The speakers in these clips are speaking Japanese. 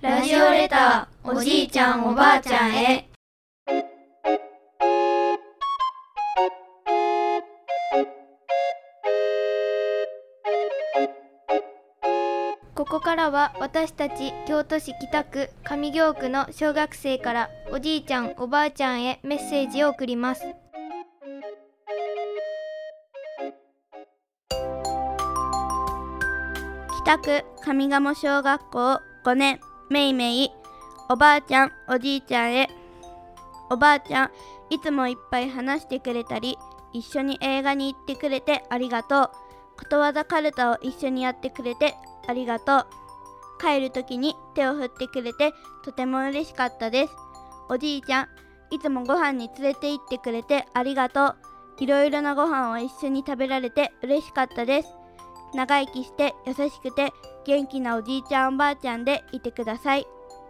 ラジオレター、おじいちゃんおばあちゃんへ。ここからは私たち京都市北区上京区の小学生からおじいちゃんおばあちゃんへメッセージを送ります。 北区上賀茂小学校5年めいめい。おばあちゃんおじいちゃんへ。おばあちゃん、いつもいっぱい話してくれたり一緒に映画に行ってくれてありがとう。ことわざかるたを一緒にやってくれてありがとう。帰るときに手を振ってくれてとても嬉しかったです。おじいちゃん、いつもご飯に連れて行ってくれてありがとう。いろいろなご飯を一緒に食べられて嬉しかったです。長生きして優しくて元気なおじいちゃんおばあちゃんでいてください。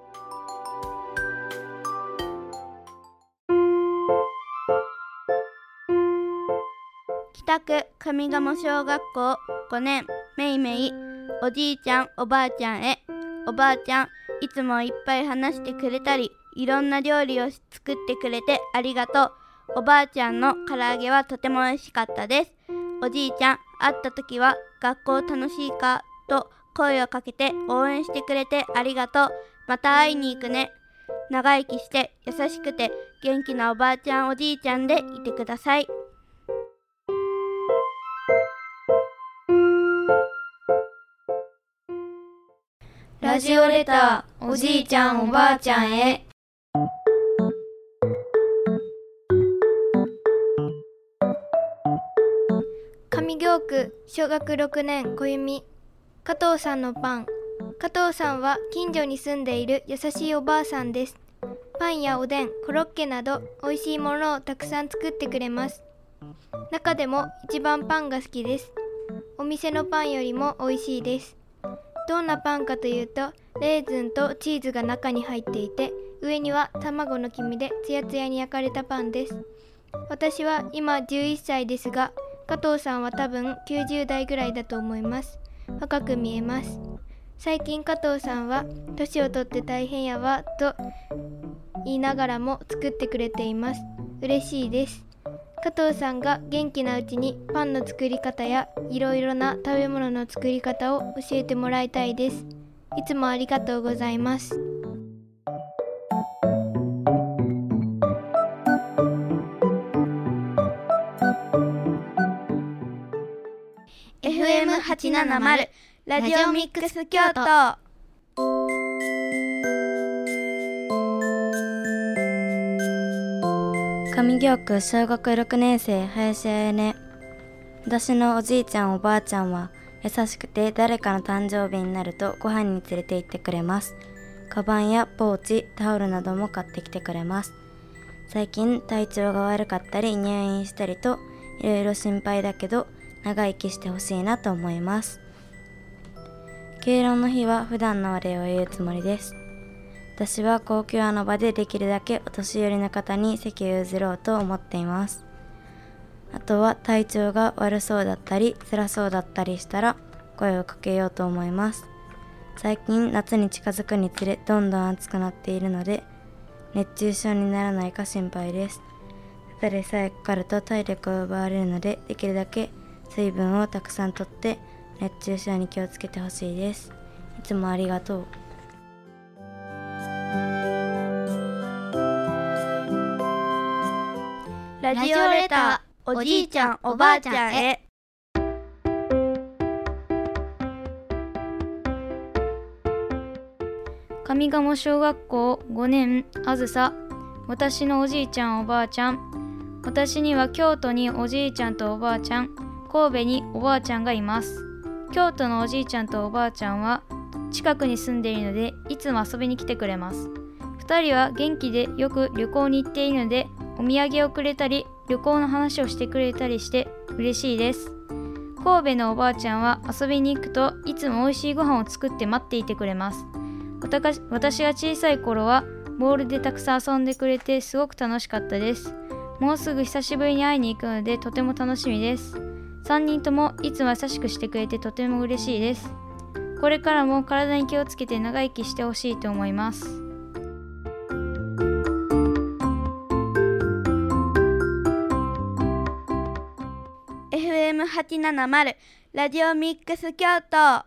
北区上賀茂小学校5年めいめい。おじいちゃんおばあちゃんへ。おばあちゃん、いつもいっぱい話してくれたりいろんな料理を作ってくれてありがとう。おばあちゃんの唐揚げはとても美味しかったです。おじいちゃん、会った時は学校楽しいかと声をかけて応援してくれてありがとう。また会いに行くね。長生きして優しくて元気なおばあちゃんおじいちゃんでいてください。 ラジオレター、おじいちゃんおばあちゃんへ。上京区小学6年小弓。加藤さんのパン。加藤さんは近所に住んでいる優しいおばあさんです。パンやおでん、コロッケなど美味しいものをたくさん作ってくれます。中でも一番パンが好きです。お店のパンよりも美味しいです。どんなパンかというと、レーズンとチーズが中に入っていて、上には卵の黄身でツヤツヤに焼かれたパンです。私は今11歳ですが、加藤さんは多分90代ぐらいだと思います。若く見えます。最近加藤さんは年を取って大変やわと言いながらも作ってくれています。嬉しいです。加藤さんが元気なうちにパンの作り方やいろいろな食べ物の作り方を教えてもらいたいです。いつもありがとうございます。 FM870 ラジオミックス京都。 上京区小学6年生林彩音。私のおじいちゃんおばあちゃんは優しくて誰かの誕生日になるとご飯に連れて行ってくれます。カバンやポーチ、タオルなども買ってきてくれます。最近体調が悪かったり入院したりといろいろ心配だけど長生きしてほしいなと思います。敬老の日は普段のお礼を言うつもりです。私は公共の場でできるだけお年寄りの方に席を譲ろうと思っています。あとは体調が悪そうだったり辛そうだったりしたら声をかけようと思います。最近夏に近づくにつれどんどん暑くなっているので熱中症にならないか心配です。ただでさえかかると体力を奪われるのでできるだけ水分をたくさんとって熱中症に気をつけてほしいです。いつもありがとう。 ラジオレター、おじいちゃんおばあちゃんへ。 上賀茂小学校5年あずさ。私のおじいちゃんおばあちゃん。私には京都におじいちゃんとおばあちゃん、神戸におばあちゃんがいます。京都のおじいちゃんとおばあちゃんは近くに住んでいるのでいつも遊びに来てくれます。2人は元気でよく旅行に行っているのでお土産をくれたり旅行の話をしてくれたりして嬉しいです。神戸のおばあちゃんは遊びに行くといつも美味しいご飯を作って待っていてくれます。私が小さい頃はボールでたくさん遊んでくれてすごく楽しかったです。もうすぐ久しぶりに会いに行くのでとても楽しみです。3人ともいつも優しくしてくれてとても嬉しいです。 これからも体に気をつけて長生きしてほしいと思います。 FM870 ラジオミックス京都。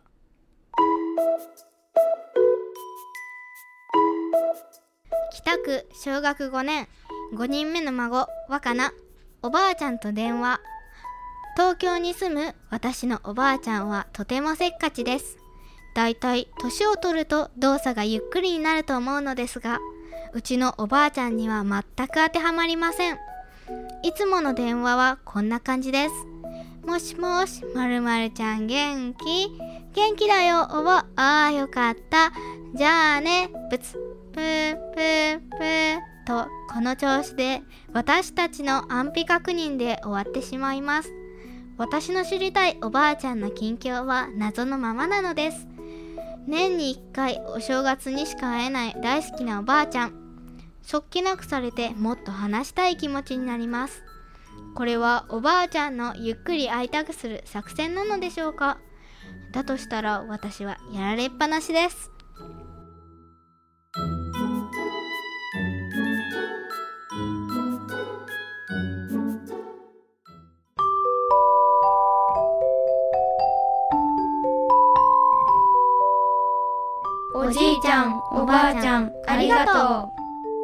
北区小学5年5人目の孫若菜。おばあちゃんと電話。東京に住む私のおばあちゃんはとてもせっかちです。だいたい年を取ると動作がゆっくりになると思うのですが、うちのおばあちゃんには全く当てはまりません。いつもの電話はこんな感じです。もしもし、まるまるちゃん元気？元気だよ、おば。ああ、よかった。じゃあね、ブツ、プープープーと、この調子で私たちの安否確認で終わってしまいます。私の知りたいおばあちゃんの近況は謎のままなのです。年に1回お正月にしか会えない大好きなおばあちゃん。そっけなくされてもっと話したい気持ちになります。これはおばあちゃんのゆっくり会いたくする作戦なのでしょうか。だとしたら私はやられっぱなしです。 おじいちゃん、おばあちゃん、ありがとう。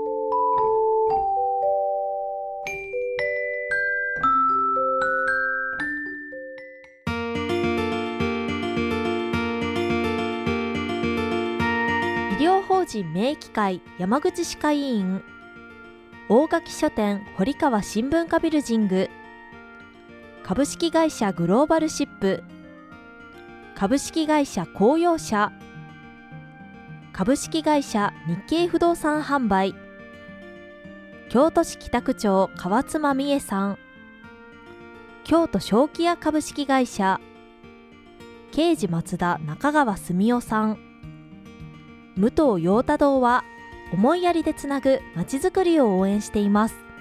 医療法人名医会山口歯科医院、大垣書店堀川新聞課ビルジング、株式会社グローバルシップ、株式会社公用車、株式会社日経不動産販売、京都市北区長川妻美恵さん、京都正気屋株式会社、刑事松田中川澄夫さん、武藤陽太堂は思いやりでつなぐまちづくりを応援しています。